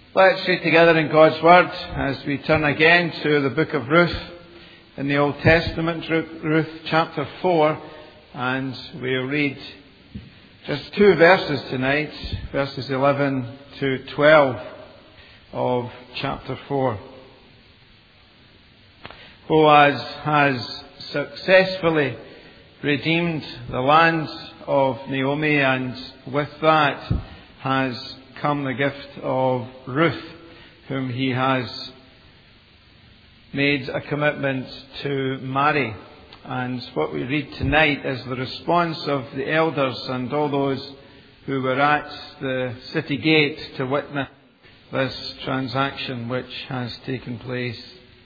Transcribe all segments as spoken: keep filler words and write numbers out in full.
Let's read together in God's Word as we turn again to the book of Ruth in the Old Testament, Ruth chapter four, and we'll read just two verses tonight, verses eleven to twelve of chapter four. Boaz has successfully redeemed the land of Naomi, and with that has come the gift of Ruth, whom he has made a commitment to marry. And what we read tonight is the response of the elders and all those who were at the city gate to witness this transaction which has taken place.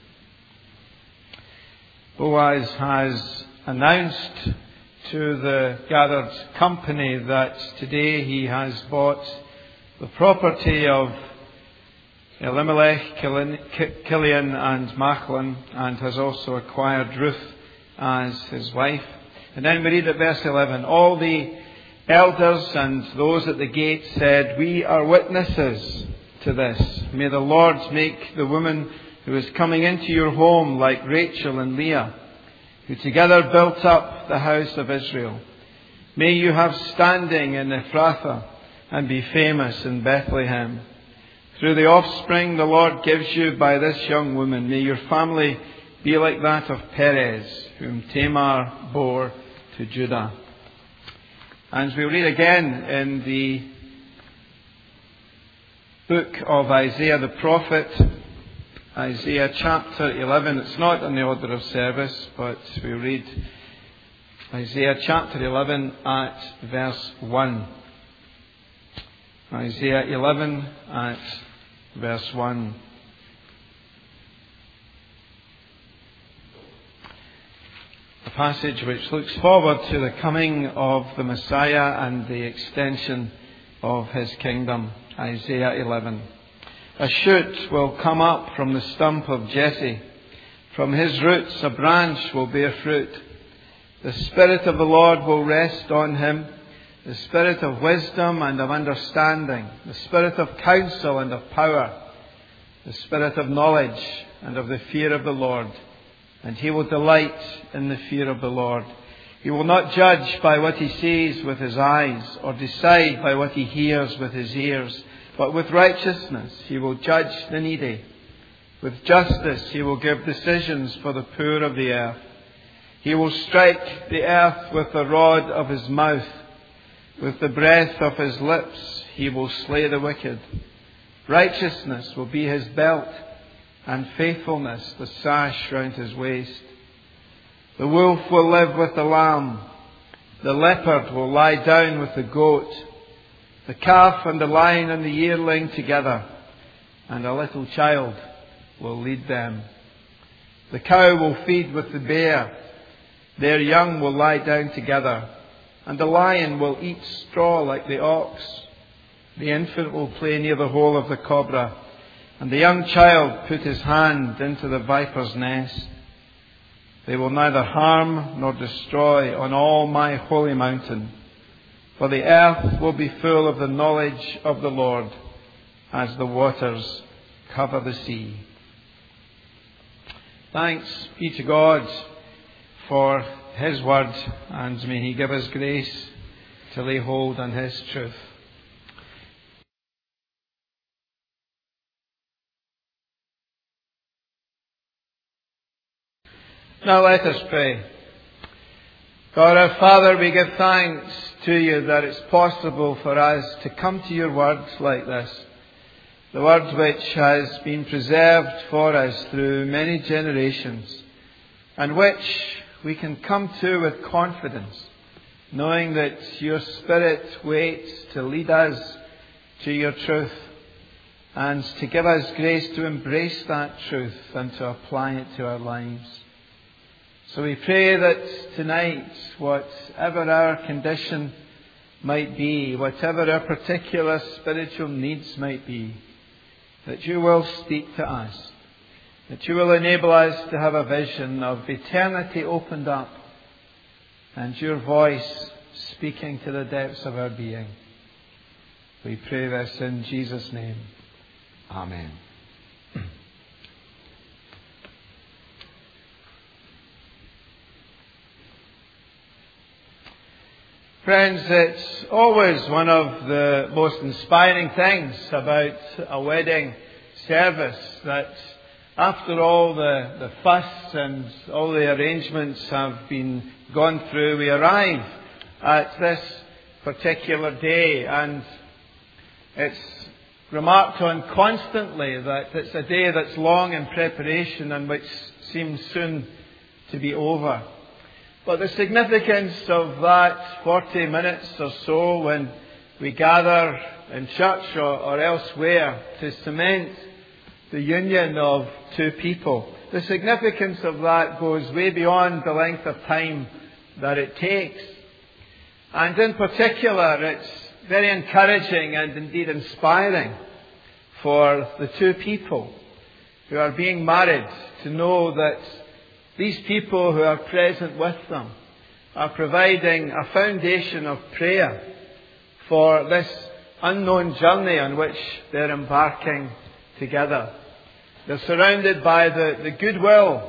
Boaz has announced to the gathered company that today he has bought the property of Elimelech, Kilion and Machlon, and has also acquired Ruth as his wife. And then we read at verse eleven, all the elders and those at the gate said, "We are witnesses to this. May the Lord make the woman who is coming into your home like Rachel and Leah, who together built up the house of Israel. May you have standing in Ephrathah and be famous in Bethlehem. Through the offspring the Lord gives you by this young woman, may your family be like that of Perez, whom Tamar bore to Judah." And we read again in the book of Isaiah the prophet, Isaiah chapter eleven. It's not in the order of service, but we read Isaiah chapter eleven at verse one. Isaiah eleven at verse one. A passage which looks forward to the coming of the Messiah and the extension of his kingdom. Isaiah eleven. A shoot will come up from the stump of Jesse. From his roots a branch will bear fruit. The Spirit of the Lord will rest on him, the Spirit of wisdom and of understanding, the Spirit of counsel and of power, the Spirit of knowledge and of the fear of the Lord. And he will delight in the fear of the Lord. He will not judge by what he sees with his eyes, or decide by what he hears with his ears, but with righteousness he will judge the needy. With justice he will give decisions for the poor of the earth. He will strike the earth with the rod of his mouth. With the breath of his lips he will slay the wicked. Righteousness will be his belt, and faithfulness the sash round his waist. The wolf will live with the lamb. The leopard will lie down with the goat. The calf and the lion and the yearling together, and a little child will lead them. The cow will feed with the bear. Their young will lie down together. And the lion will eat straw like the ox. The infant will play near the hole of the cobra, and the young child put his hand into the viper's nest. They will neither harm nor destroy on all my holy mountain, for the earth will be full of the knowledge of the Lord as the waters cover the sea. Thanks be to God for his word, and may he give us grace to lay hold on his truth. Now let us pray. God our Father, we give thanks to you that it's possible for us to come to your words like this. The word which has been preserved for us through many generations, and which we can come to with confidence, knowing that your Spirit waits to lead us to your truth and to give us grace to embrace that truth and to apply it to our lives. So we pray that tonight, whatever our condition might be, whatever our particular spiritual needs might be, that you will speak to us, that you will enable us to have a vision of eternity opened up and your voice speaking to the depths of our being. We pray this in Jesus' name. Amen. Friends, it's always one of the most inspiring things about a wedding service that after all the, the fuss and all the arrangements have been gone through, we arrive at this particular day, and it's remarked on constantly that it's a day that's long in preparation and which seems soon to be over. But the significance of that forty minutes or so when we gather in church or, or elsewhere to cement the union of two people, the significance of that goes way beyond the length of time that it takes. And in particular, it's very encouraging and indeed inspiring for the two people who are being married to know that these people who are present with them are providing a foundation of prayer for this unknown journey on which they're embarking together. They're surrounded by the, the goodwill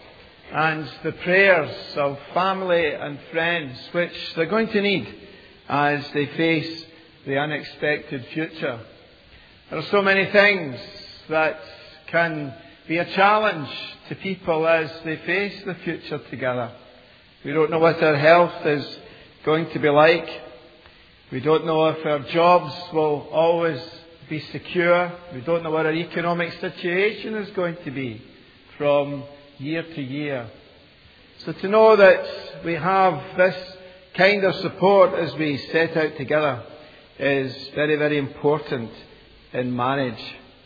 and the prayers of family and friends, which they're going to need as they face the unexpected future. There are so many things that can be a challenge to people as they face the future together. We don't know what our health is going to be like. We don't know if our jobs will always be secure. We don't know what our economic situation is going to be from year to year. So to know that we have this kind of support as we set out together is very, very important in marriage.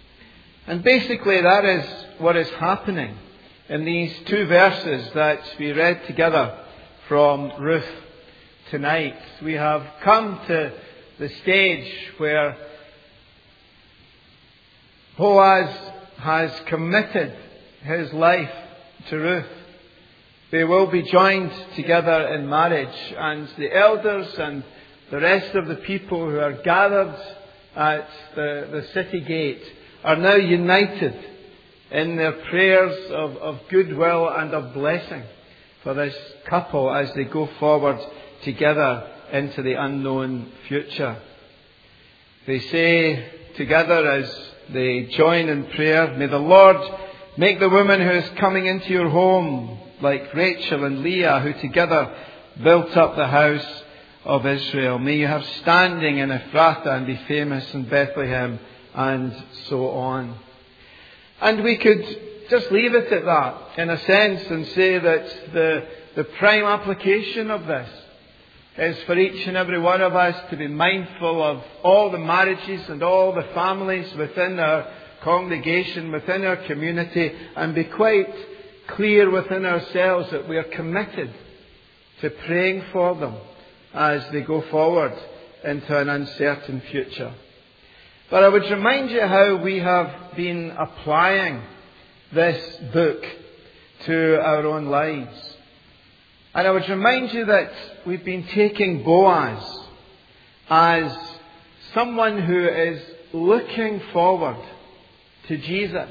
And basically that is what is happening in these two verses that we read together from Ruth tonight. We have come to the stage where Boaz has committed his life to Ruth. They will be joined together in marriage, and the elders and the rest of the people who are gathered at the, the city gate are now united in their prayers of, of goodwill and of blessing for this couple as they go forward together into the unknown future. They say together as they join in prayer, "May the Lord make the woman who is coming into your home like Rachel and Leah, who together built up the house of Israel. May you have standing in Ephrathah and be famous in Bethlehem," and so on. And we could just leave it at that, in a sense, and say that the, the prime application of this is for each and every one of us to be mindful of all the marriages and all the families within our congregation, within our community, and be quite clear within ourselves that we are committed to praying for them as they go forward into an uncertain future. But I would remind you how we have been applying this book to our own lives. And I would remind you that we've been taking Boaz as someone who is looking forward to Jesus.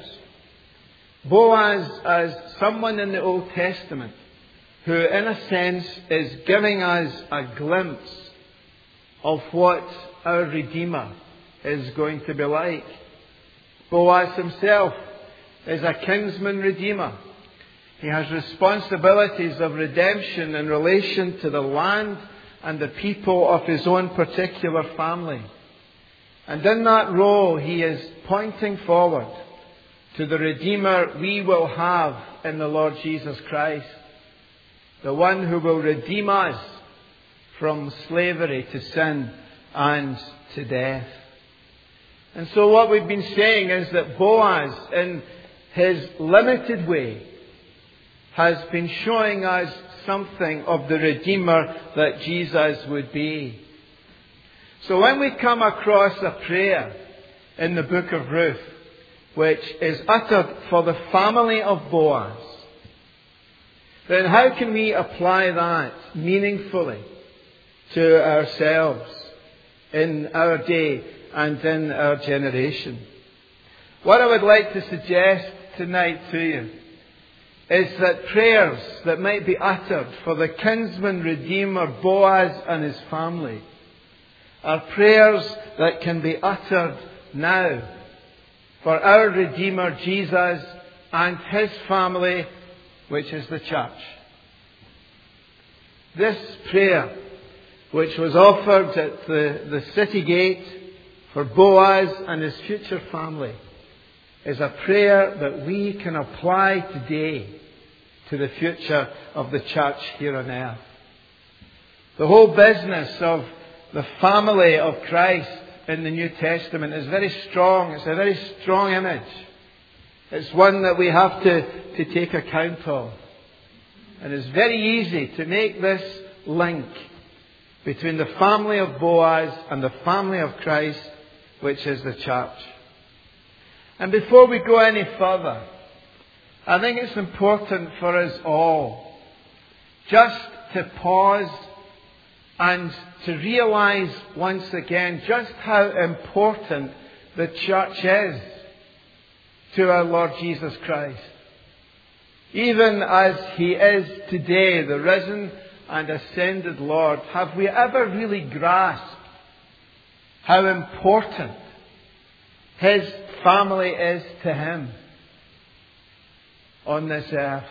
Boaz as someone in the Old Testament who, in a sense, is giving us a glimpse of what our Redeemer is going to be like. Boaz himself is a kinsman redeemer. He has responsibilities of redemption in relation to the land and the people of his own particular family. And in that role, he is pointing forward to the Redeemer we will have in the Lord Jesus Christ. The one who will redeem us from slavery to sin and to death. And so what we've been saying is that Boaz, in his limited way, has been showing us something of the Redeemer that Jesus would be. So when we come across a prayer in the book of Ruth, which is uttered for the family of Boaz, then how can we apply that meaningfully to ourselves in our day and in our generation? What I would like to suggest tonight to you is that prayers that might be uttered for the kinsman redeemer Boaz and his family are prayers that can be uttered now for our Redeemer Jesus and his family, which is the church. This prayer, which was offered at the, the city gate for Boaz and his future family, is a prayer that we can apply today to the future of the church here on earth. The whole business of the family of Christ in the New Testament is very strong. It's a very strong image. It's one that we have to, to take account of. And it's very easy to make this link between the family of Boaz and the family of Christ, which is the church. And before we go any further, I think it's important for us all just to pause and to realize once again just how important the church is to our Lord Jesus Christ. Even as He is today, the risen and ascended Lord, have we ever really grasped how important His family is to Him on this earth?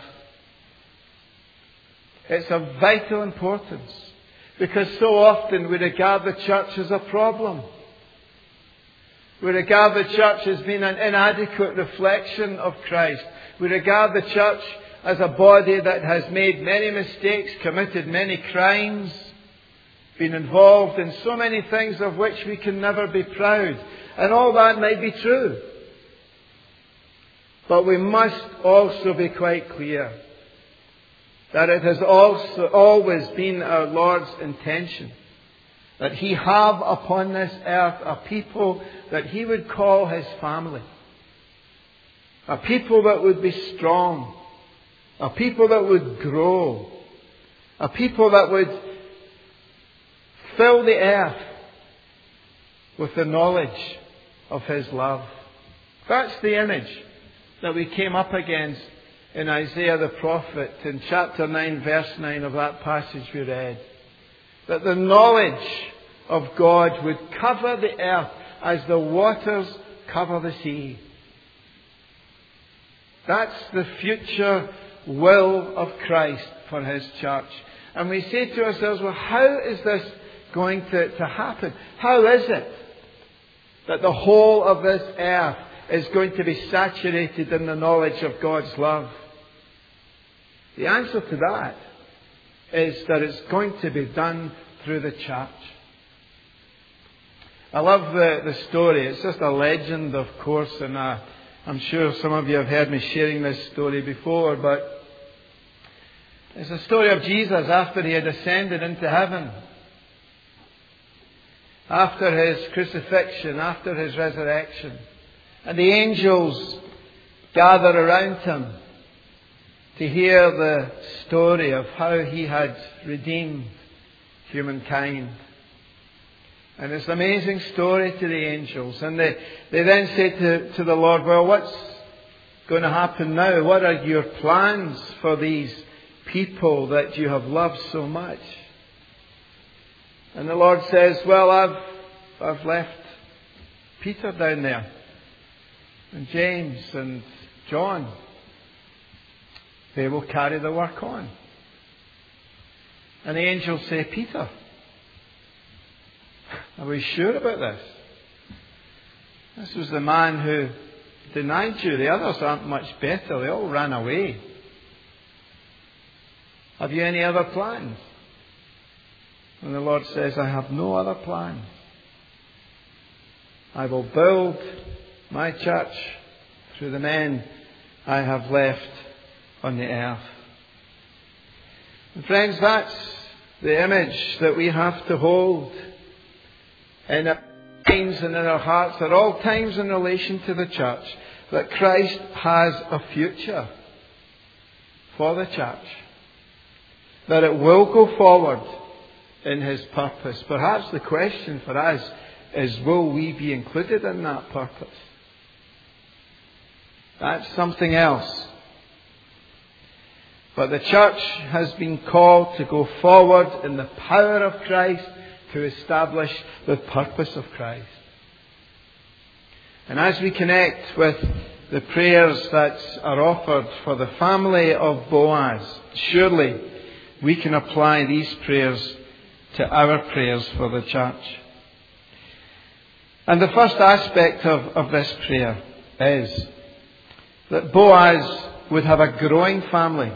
It's of vital importance, because so often we regard the church as a problem. We regard the church as being an inadequate reflection of Christ. We regard the church as a body that has made many mistakes, committed many crimes, been involved in so many things of which we can never be proud. And all that might be true. But we must also be quite clear that it has also always been our Lord's intention that He have upon this earth a people that He would call His family. A people that would be strong. A people that would grow. A people that would fill the earth with the knowledge of His love. That's the image that we came up against in Isaiah the prophet in chapter nine, verse nine of that passage we read. That the knowledge of God would cover the earth as the waters cover the sea. That's the future will of Christ for His church. And we say to ourselves, well, how is this going to, to happen? How is it that the whole of this earth is going to be saturated in the knowledge of God's love? The answer to that is that it's going to be done through the church. I love the, the story. It's just a legend, of course, and uh, I'm sure some of you have heard me sharing this story before, but it's a story of Jesus after He had ascended into heaven. After His crucifixion, after His resurrection. And the angels gather around Him to hear the story of how He had redeemed humankind. And it's an amazing story to the angels. And they, they then say to, to the Lord, well, what's going to happen now? What are your plans for these people that you have loved so much? And the Lord says, well, I've, I've left Peter down there, and James and John. They will carry the work on. And the angels say, Peter, are we sure about this? This was the man who denied you. The others aren't much better. They all ran away. Have you any other plans? And the Lord says, I have no other plans. I will build my church through the men I have left on the earth. And friends, that's the image that we have to hold in our minds and in our hearts at all times in relation to the church. That Christ has a future for the church. That it will go forward in His purpose. Perhaps the question for us is, will we be included in that purpose? That's something else. But the church has been called to go forward in the power of Christ to establish the purpose of Christ. And as we connect with the prayers that are offered for the family of Boaz, surely we can apply these prayers to our prayers for the church. And the first aspect of, of this prayer is that Boaz would have a growing family.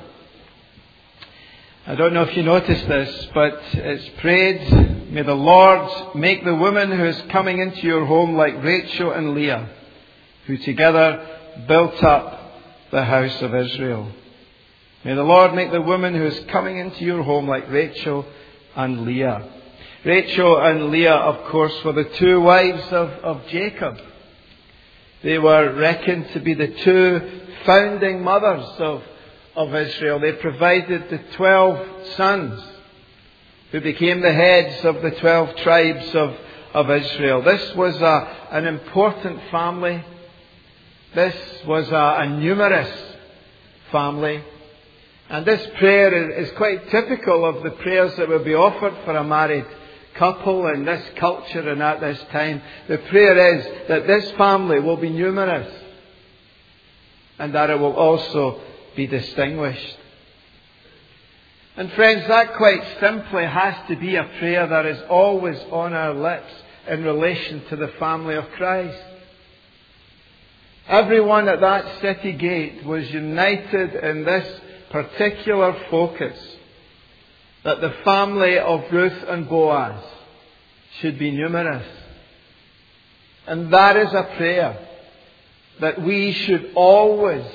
I don't know if you noticed this, but it's prayed, may the Lord make the woman who is coming into your home like Rachel and Leah, who together built up the house of Israel. May the Lord make the woman who is coming into your home like Rachel and Leah. Rachel and Leah, of course, were the two wives of, of Jacob. They were reckoned to be the two founding mothers of, of Israel. They provided the twelve sons who became the heads of the twelve tribes of, of Israel. This was a, an important family. This was a, a numerous family. And this prayer is quite typical of the prayers that would be offered for a married couple in this culture and at this time. The prayer is that this family will be numerous and that it will also be distinguished. And friends, that quite simply has to be a prayer that is always on our lips in relation to the family of Christ. Everyone at that city gate was united in this particular focus, that the family of Ruth and Boaz should be numerous. And that is a prayer that we should always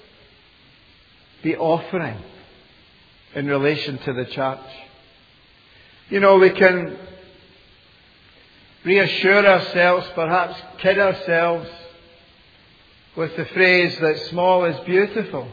be offering in relation to the church. You know, we can reassure ourselves, perhaps kid ourselves, with the phrase that small is beautiful.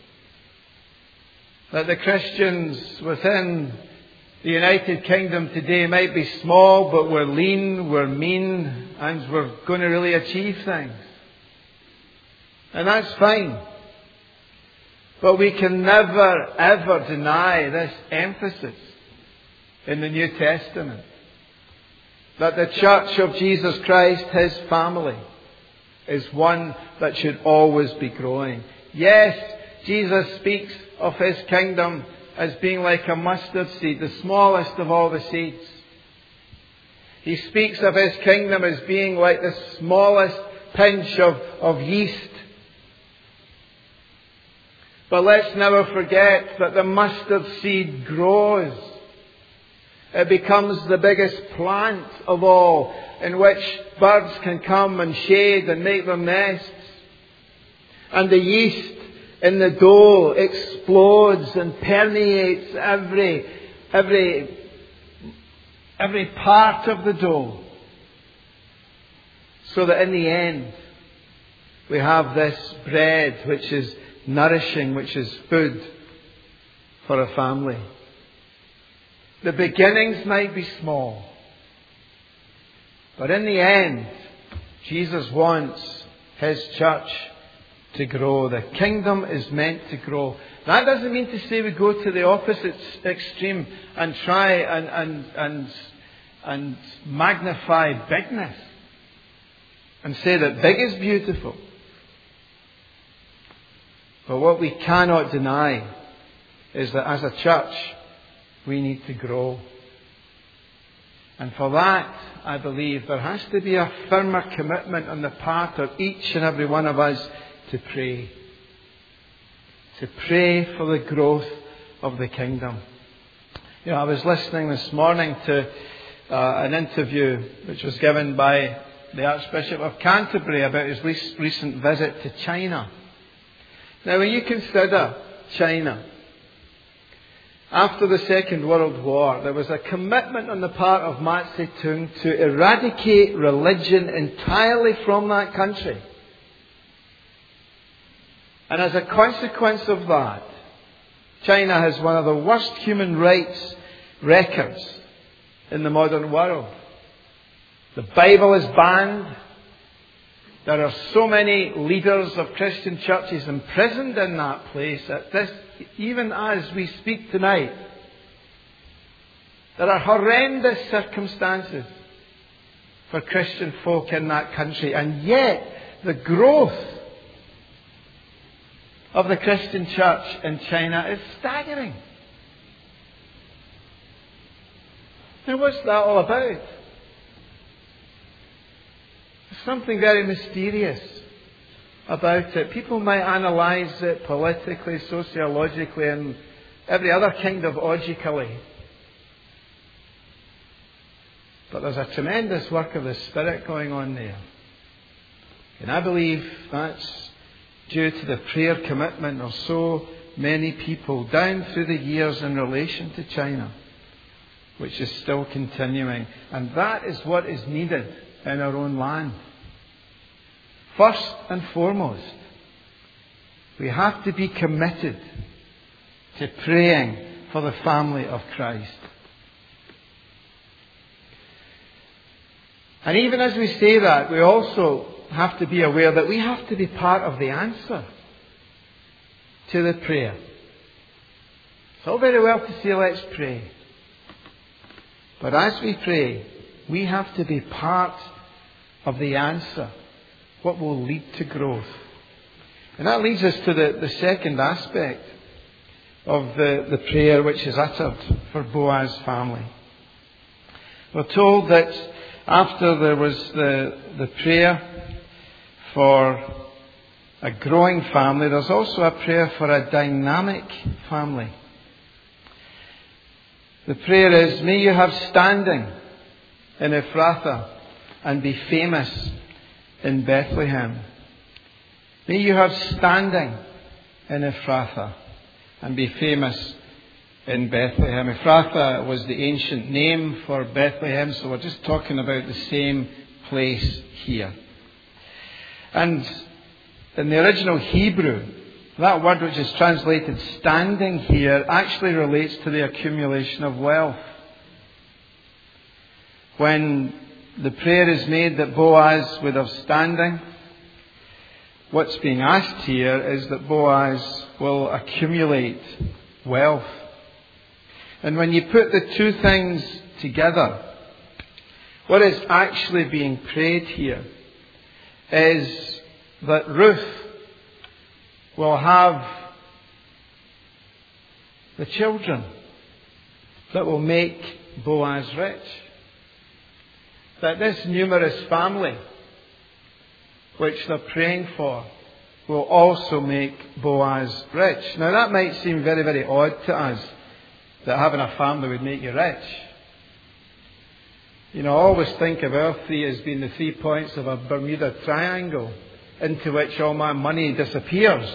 That the Christians within the United Kingdom today might be small, but we're lean, we're mean, and we're going to really achieve things. And that's fine. But we can never, ever deny this emphasis in the New Testament. That the Church of Jesus Christ, His family, is one that should always be growing. Yes, Jesus speaks of His kingdom as being like a mustard seed, the smallest of all the seeds. He speaks of His kingdom as being like the smallest pinch of, of yeast. But let's never forget that the mustard seed grows. It becomes the biggest plant of all, in which birds can come and shade and make their nests. And the yeast in the dough explodes and permeates every, every, every part of the dough. So that in the end, we have this bread which is nourishing, which is food for a family. The beginnings might be small, but in the end, Jesus wants His church to grow. The kingdom is meant to grow. That doesn't mean to say we go to the opposite extreme and try and, and, and, and magnify bigness and say that big is beautiful. But what we cannot deny is that as a church, we need to grow. And for that, I believe, there has to be a firmer commitment on the part of each and every one of us to pray. To pray for the growth of the kingdom. You know, I was listening this morning to uh, an interview which was given by the Archbishop of Canterbury about his recent visit to China. Now, when you consider China, after the Second World War, there was a commitment on the part of Mao Zedong to eradicate religion entirely from that country. And as a consequence of that, China has one of the worst human rights records in the modern world. The Bible is banned. There are so many leaders of Christian churches imprisoned in that place at this, even as we speak tonight. There are horrendous circumstances for Christian folk in that country, and yet the growth of the Christian church in China is staggering. Now, what's that all about? There's something very mysterious about it. People might analyse it politically, sociologically, and every other kind of logically. But there's a tremendous work of the Spirit going on there. And I believe that's due to the prayer commitment of so many people down through the years in relation to China, which is still continuing. And that is what is needed in our own land. First and foremost, we have to be committed to praying for the family of Christ. And even as we say that, we also have to be aware that we have to be part of the answer to the prayer. It's all very well to say, let's pray. But as we pray, we have to be part of the answer, what will lead to growth. And that leads us to the, the second aspect of the, the prayer which is uttered for Boaz's family. We're told that after there was the, the prayer for a growing family, there's also a prayer for a dynamic family. The prayer is, may you have standing in Ephrathah and be famous in Bethlehem. May you have standing in Ephrathah and be famous in Bethlehem. Ephrathah was the ancient name for Bethlehem, so we're just talking about the same place here. And in the original Hebrew, that word which is translated standing here actually relates to the accumulation of wealth. When the prayer is made that Boaz would have standing, what's being asked here is that Boaz will accumulate wealth. And when you put the two things together, what is actually being prayed here is that Ruth will have the children that will make Boaz rich. That this numerous family, which they're praying for, will also make Boaz rich. Now that might seem very, very odd to us, that having a family would make you rich. You know, I always think of our three as being the three points of a Bermuda Triangle into which all my money disappears.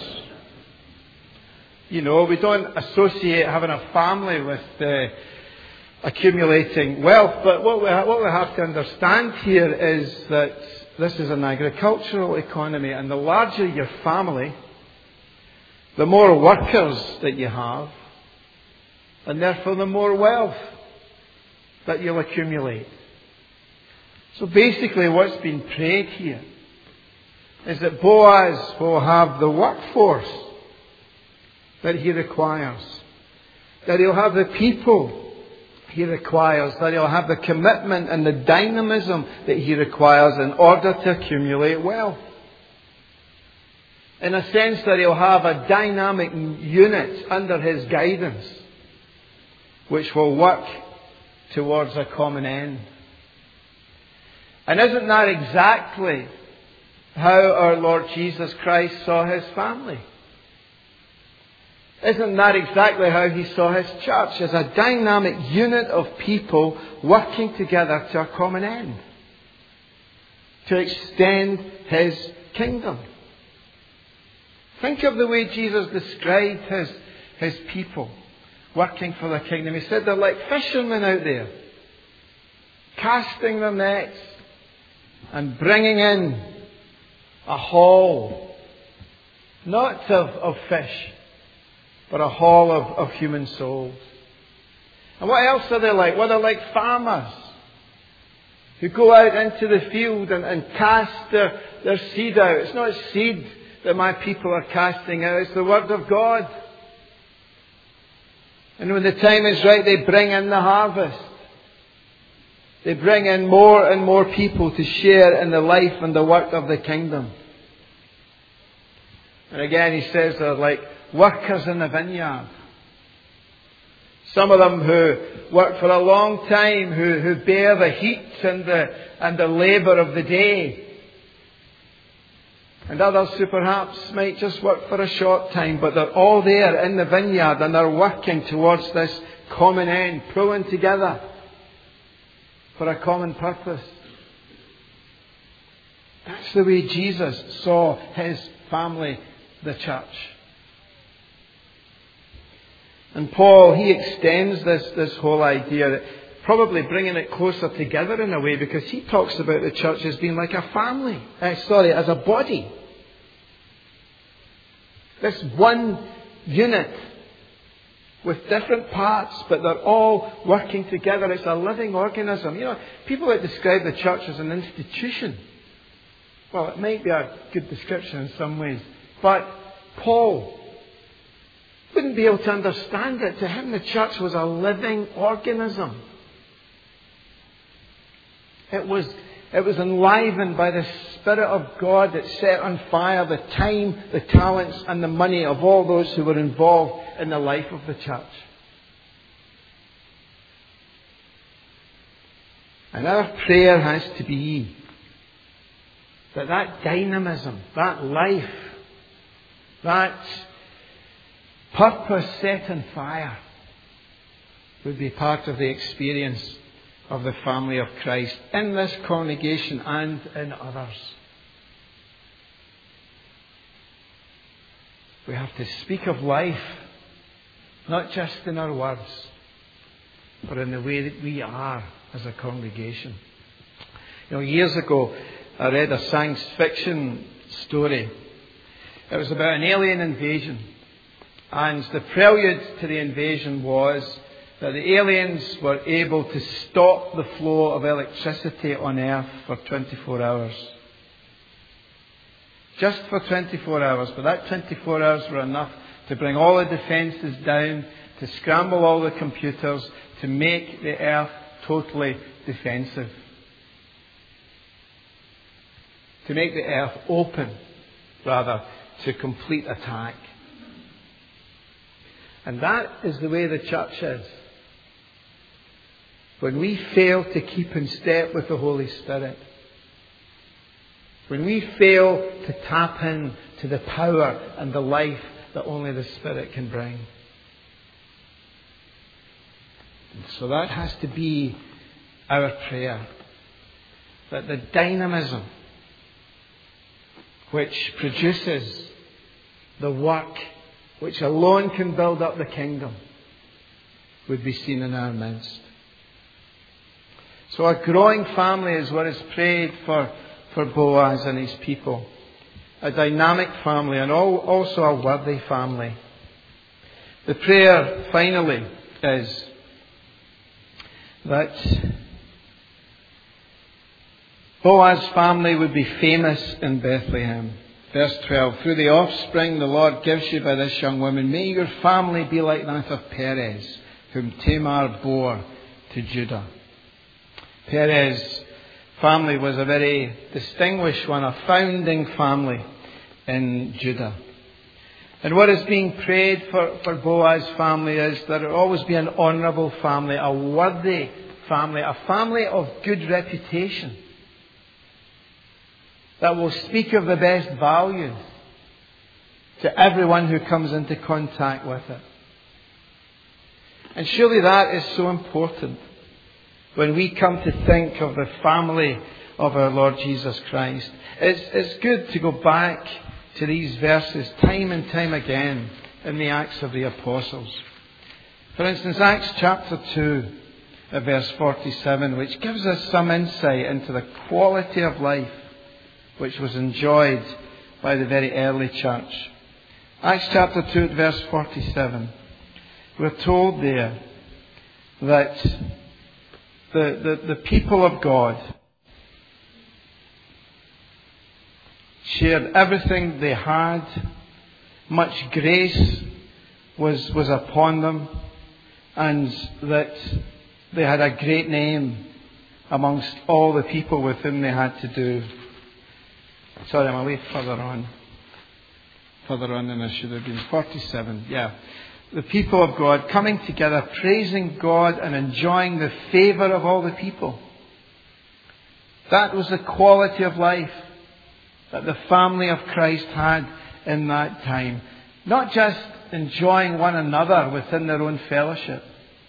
You know, we don't associate having a family with uh, accumulating wealth, but what we, ha- what we have to understand here is that this is an agricultural economy, and the larger your family, the more workers that you have, and therefore the more wealth that you'll accumulate. So basically what's been prayed here is that Boaz will have the workforce that he requires, that he'll have the people he requires, that he'll have the commitment and the dynamism that he requires in order to accumulate wealth. In a sense that he'll have a dynamic unit under his guidance, which will work towards a common end. And isn't that exactly how our Lord Jesus Christ saw his family? Isn't that exactly how he saw his church? As a dynamic unit of people working together to a common end, to extend his kingdom. Think of the way Jesus described his, his people working for the kingdom. He said they're like fishermen out there, casting their nets and bringing in a haul, not of, of fish, but a haul of, of human souls. And what else are they like? Well, they're like farmers who go out into the field and, and cast their, their seed out. It's not seed that my people are casting out. It's the Word of God. And when the time is right, they bring in the harvest. They bring in more and more people to share in the life and the work of the kingdom. And again, he says they're like workers in the vineyard. Some of them who work for a long time, who, who bear the heat and the, and the labour of the day. And others who perhaps might just work for a short time, but they're all there in the vineyard and they're working towards this common end, pulling together for a common purpose. That's the way Jesus saw His family, the church. And Paul, he extends this, this whole idea, probably bringing it closer together in a way, because he talks about the church as being like a family. Uh, sorry, as a body. This one unit with different parts, but they're all working together. It's a living organism. You know, people that describe the church as an institution. Well, it might be a good description in some ways. But Paul wouldn't be able to understand it. To him, the church was a living organism. It was, it was enlivened by the Spirit of God that set on fire the time, the talents and the money of all those who were involved in the life of the church. And our prayer has to be that that dynamism, that life, that purpose set on fire would be part of the experience of the family of Christ in this congregation and in others. We have to speak of life, not just in our words, but in the way that we are as a congregation. You know, years ago, I read a science fiction story. It was about an alien invasion. And the prelude to the invasion was that the aliens were able to stop the flow of electricity on Earth for twenty-four hours. Just for twenty-four hours. But that twenty-four hours were enough to bring all the defences down, to scramble all the computers, to make the Earth totally defensive. To make the Earth open, rather, to complete attack. And that is the way the church is. When we fail to keep in step with the Holy Spirit, when we fail to tap in to the power and the life that only the Spirit can bring. And so that has to be our prayer. That the dynamism which produces the work which alone can build up the kingdom would be seen in our midst. So a growing family is what is prayed for, for Boaz and his people. A dynamic family and all, also a worthy family. The prayer finally is that Boaz's family would be famous in Bethlehem. Verse twelve, through the offspring the Lord gives you by this young woman, may your family be like that of Perez, whom Tamar bore to Judah. Perez's family was a very distinguished one, a founding family in Judah. And what is being prayed for, for Boaz's family is that it always be an honourable family, a worthy family, a family of good reputation, that will speak of the best values to everyone who comes into contact with it. And surely that is so important when we come to think of the family of our Lord Jesus Christ. It's, it's good to go back to these verses time and time again in the Acts of the Apostles. For instance, Acts chapter two, verse forty-seven, which gives us some insight into the quality of life which was enjoyed by the very early church. Acts chapter two, verse forty-seven. We're told there that the, the, the people of God shared everything they had. Much grace was, was upon them, and that they had a great name amongst all the people with whom they had to do. Sorry, I'm a way further on. Further on than I should have been. forty-seven, yeah. The people of God coming together, praising God and enjoying the favour of all the people. That was the quality of life that the family of Christ had in that time. Not just enjoying one another within their own fellowship,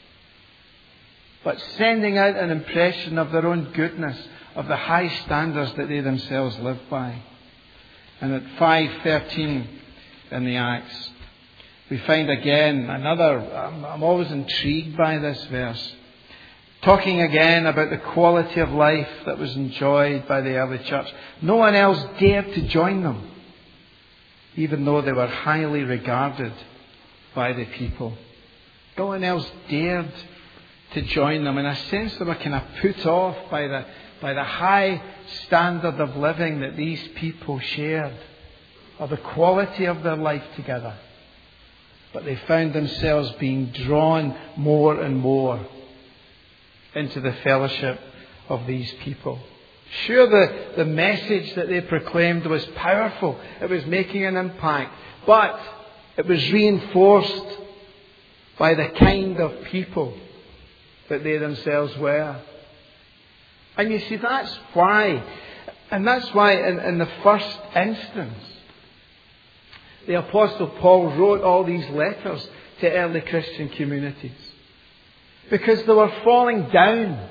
but sending out an impression of their own goodness, of the high standards that they themselves live by. And at five thirteen in the Acts, we find again another, I'm, I'm always intrigued by this verse, talking again about the quality of life that was enjoyed by the early church. No one else dared to join them, even though they were highly regarded by the people. No one else dared to join them. In a sense, they were kind of put off by the, by the high standard of living that these people shared, or the quality of their life together. But they found themselves being drawn more and more into the fellowship of these people. Sure, the, the message that they proclaimed was powerful. It was making an impact. But it was reinforced by the kind of people that they themselves were. And you see, that's why, and that's why in, in the first instance, the Apostle Paul wrote all these letters to early Christian communities. Because they were falling down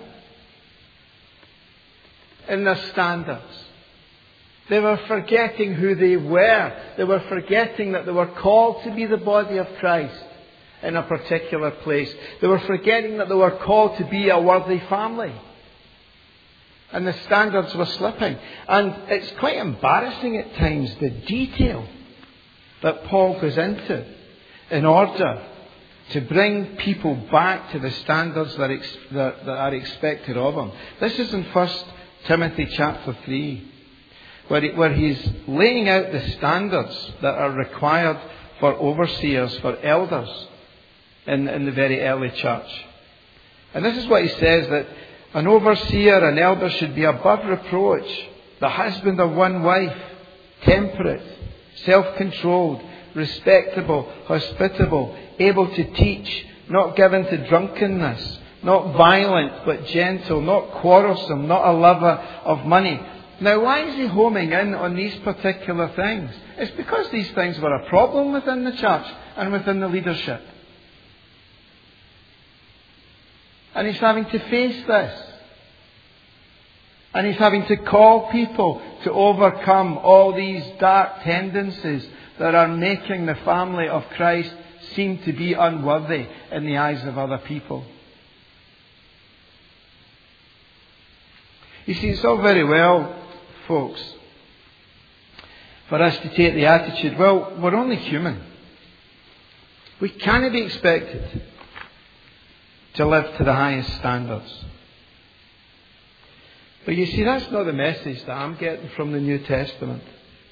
in their standards. They were forgetting who they were. They were forgetting that they were called to be the body of Christ in a particular place. They were forgetting that they were called to be a worthy family. And the standards were slipping. And it's quite embarrassing at times, the detail that Paul goes into in order to bring people back to the standards that, ex- that, that are expected of them. This is in First Timothy chapter three, where, he, where he's laying out the standards that are required for overseers, for elders in, in the very early church. And this is what he says, that an overseer, an elder, should be above reproach, the husband of one wife, temperate, self-controlled, respectable, hospitable, able to teach, not given to drunkenness, not violent but gentle, not quarrelsome, not a lover of money. Now, why is he homing in on these particular things? It's because these things were a problem within the church and within the leadership. And he's having to face this. And he's having to call people to overcome all these dark tendencies that are making the family of Christ seem to be unworthy in the eyes of other people. You see, it's all very well, folks, for us to take the attitude, well, we're only human. We can't be expected to live to the highest standards. But you see, that's not the message that I'm getting from the New Testament.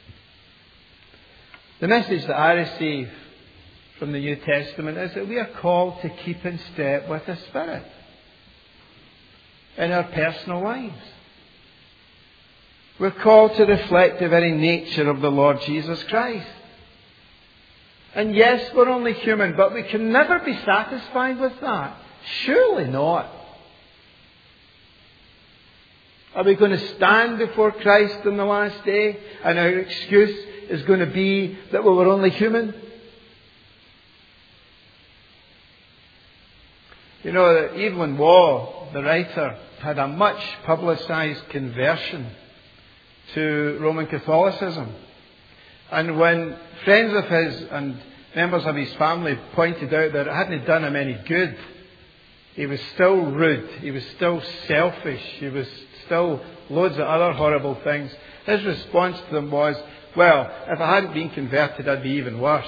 The message that I receive from the New Testament is that we are called to keep in step with the Spirit in our personal lives. We're called to reflect the very nature of the Lord Jesus Christ. And yes, we're only human, but we can never be satisfied with that. Surely not. Are we going to stand before Christ on the last day and our excuse is going to be that we were only human? You know, Evelyn Waugh, the writer, had a much publicised conversion to Roman Catholicism. And when friends of his and members of his family pointed out that it hadn't done him any good, he was still rude, he was still selfish, he was still loads of other horrible things. His response to them was, well, if I hadn't been converted, I'd be even worse.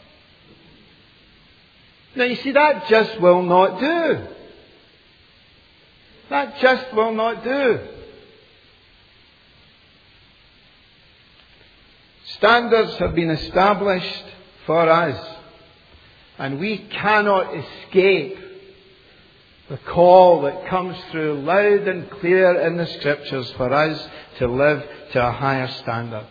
Now you see, that just will not do. That just will not do. Standards have been established for us, and we cannot escape the call that comes through loud and clear in the Scriptures for us to live to a higher standard.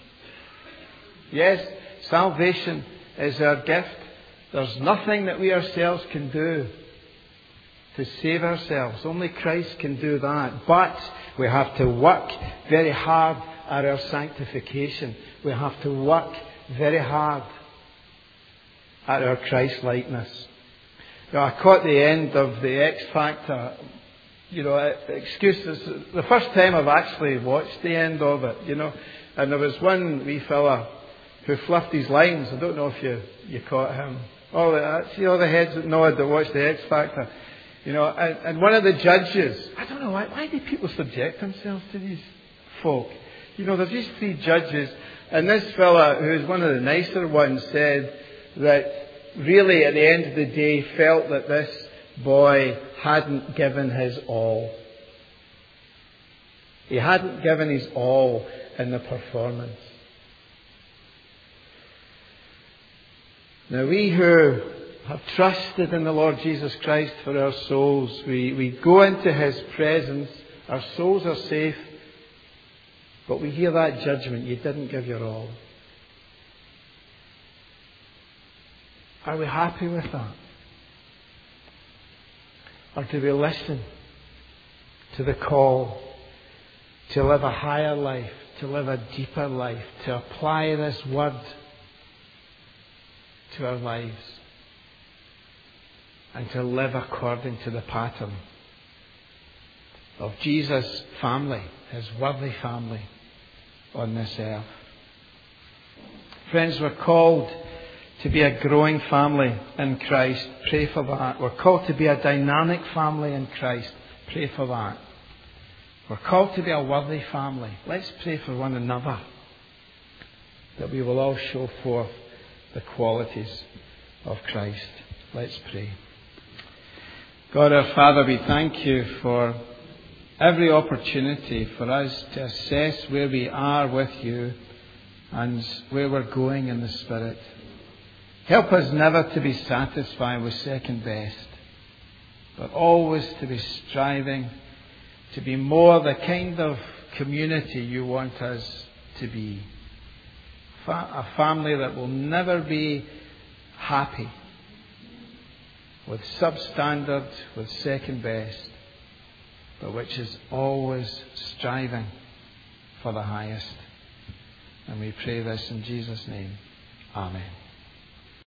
Yes, salvation is our gift. There's nothing that we ourselves can do to save ourselves. Only Christ can do that. But we have to work very hard at our sanctification. We have to work very hard at our Christ-likeness. You know, I caught the end of the X Factor. You know, excuses. The first time I've actually watched the end of it, you know. And there was one wee fella who fluffed his lines. I don't know if you, you caught him. All the, see all the heads that nod that watched the X Factor. You know, and, and one of the judges, I don't know, why, why do people subject themselves to these folk? You know, there's these three judges, and this fella, who is one of the nicer ones, said that really at the end of the day felt that this boy hadn't given his all. He hadn't given his all in the performance. Now we who have trusted in the Lord Jesus Christ for our souls, we, we go into His presence, our souls are safe, but we hear that judgment, you didn't give your all. Are we happy with that? Or do we listen to the call to live a higher life, to live a deeper life, to apply this word to our lives, and to live according to the pattern of Jesus' family, His worthy family on this earth? Friends, we're called to be a growing family in Christ. Pray for that. We're called to be a dynamic family in Christ. Pray for that. We're called to be a worthy family. Let's pray for one another, that we will all show forth the qualities of Christ. Let's pray. God our Father, we thank You for every opportunity for us to assess where we are with You and where we're going in the Spirit. Help us never to be satisfied with second best, but always to be striving to be more the kind of community You want us to be. A family that will never be happy with substandard, with second best, but which is always striving for the highest. And we pray this in Jesus' name. Amen.